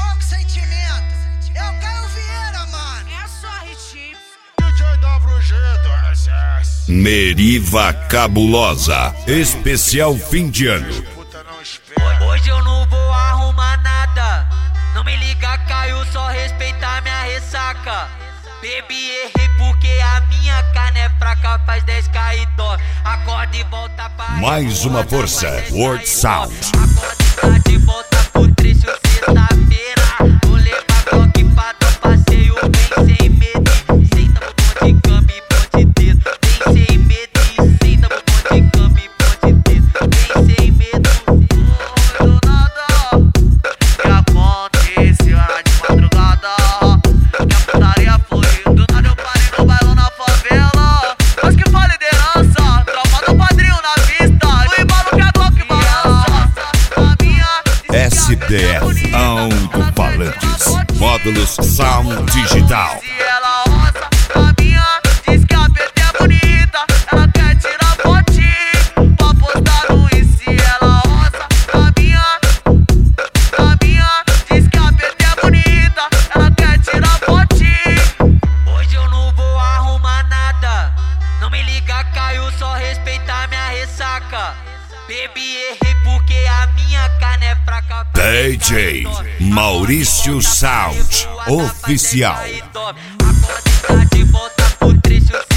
pouco sentimento. É o Caio Vieira, mano. É só hit. DJ WG do SS. Meriva Cabulosa, especial fim de ano. Hoje eu não vou arrumar nada. Não me liga, Caio, só respeitar minha ressaca. Bebi, errei porque a minha carne é fraca. Faz 10k e dó. Acorda e volta para Mais uma força, World Sound. Acorda de volta pro trecho sexta-feira. Vou levar Glock pra dar passeio. Vem sem medo, senta no bom de cama e ponte dedo. Vem sem medo, senta no bom de cama e ponte dedo. Vem sem medo. Do nada que aconteceu era de madrugada. Que a putaria foi do nada. Eu parei no bailão na favela. Mas que fala liderança, tropa do padrinho na pista. No embalo que a Glock balança. A minha SDF Alto-Falantes, módulos Sound Digital. Se ela roça, a minha diz que a PT é bonita. Ela quer tirar fotinho pra postar no Insta. Se ela roça, a minha diz que a PT é bonita. Ela quer tirar fotinho. Hoje eu não vou arrumar nada. Não me liga, Caio, só respeitar minha ressaca. Bebi, errei porque a minha carne é fraca. DJ Maurício Sound Oficial. Acorda de volta pro trecho